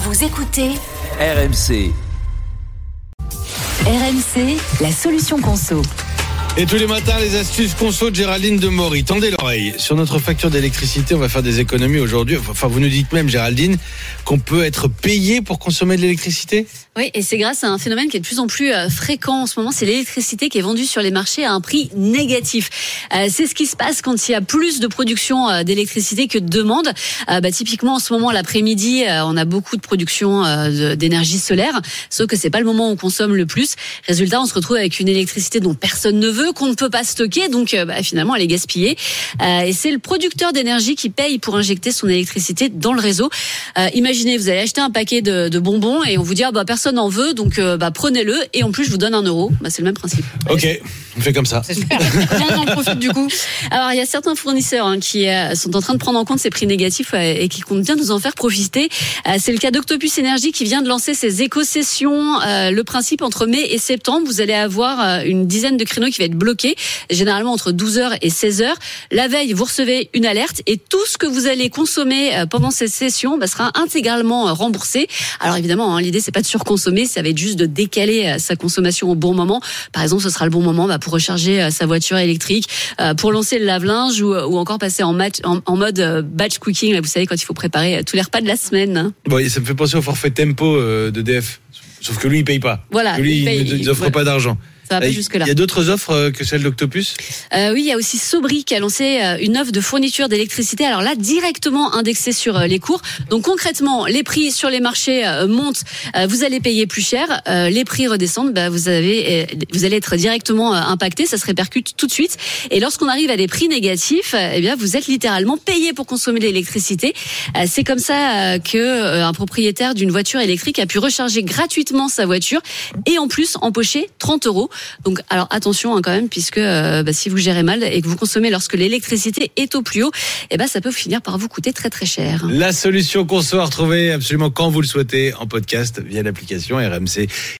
Vous écoutez RMC. RMC, la solution conso. Et tous les matins, les astuces conso de Géraldine Demory. Tendez l'oreille. Sur notre facture d'électricité, on va faire des économies aujourd'hui. Enfin, vous nous dites même, Géraldine, qu'on peut être payé pour consommer de l'électricité ? Oui, et c'est grâce à un phénomène qui est de plus en plus fréquent en ce moment. C'est l'électricité qui est vendue sur les marchés à un prix négatif. C'est ce qui se passe quand il y a plus de production d'électricité que de demande. Typiquement, en ce moment, l'après-midi, on a beaucoup de production d'énergie solaire. Sauf que c'est pas le moment où on consomme le plus. Résultat, on se retrouve avec une électricité dont personne ne veut, qu'on ne peut pas stocker. Donc, finalement, elle est gaspillée. Et c'est le producteur d'énergie qui paye pour injecter son électricité dans le réseau. Imaginez, vous allez acheter un paquet de bonbons et on vous dit, personne n'en veut, donc prenez-le et en plus je vous donne 1 euro. C'est le même principe. Ok, on fait comme ça. C'est super. Comment on en profite du coup ? Alors il y a certains fournisseurs qui sont en train de prendre en compte ces prix négatifs et qui comptent bien nous en faire profiter. C'est le cas d'Octopus Énergie qui vient de lancer ses éco-sessions. Le principe, entre mai et septembre, vous allez avoir une dizaine de créneaux qui va être bloqués, généralement entre 12h et 16h. La veille, vous recevez une alerte et tout ce que vous allez consommer pendant ces sessions sera intégralement remboursé. Alors évidemment, l'idée c'est pas de surconsommer, ça va être juste de décaler sa consommation au bon moment. Par exemple, ce sera le bon moment pour recharger sa voiture électrique, pour lancer le lave-linge ou encore passer en mode batch cooking. Vous savez, quand il faut préparer tous les repas de la semaine. Bon, ça me fait penser au forfait tempo d'EDF. Sauf que lui, il paye pas. Voilà. Lui, il n'offre pas d'argent. Ça va pas jusque-là. Il y a d'autres offres que celle d'Octopus ? Oui, il y a aussi Sobri qui a lancé une offre de fourniture d'électricité. Alors là, directement indexée sur les cours. Donc concrètement, les prix sur les marchés montent. Vous allez payer plus cher. Les prix redescendent. Vous allez être directement impacté. Ça se répercute tout de suite. Et lorsqu'on arrive à des prix négatifs, vous êtes littéralement payé pour consommer de l'électricité. C'est comme ça que un propriétaire d'une voiture électrique a pu recharger gratuitement sa voiture et en plus empocher 30 euros. Donc, alors attention quand même, puisque si vous gérez mal et que vous consommez lorsque l'électricité est au plus haut, ça peut finir par vous coûter très très cher. La solution conso à retrouver absolument quand vous le souhaitez en podcast via l'application RMC.